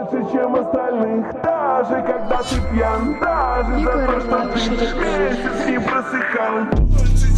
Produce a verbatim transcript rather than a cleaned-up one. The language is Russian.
лучше, чем остальных. Даже когда ты пьян, даже за то, что ты месяц не просыхал.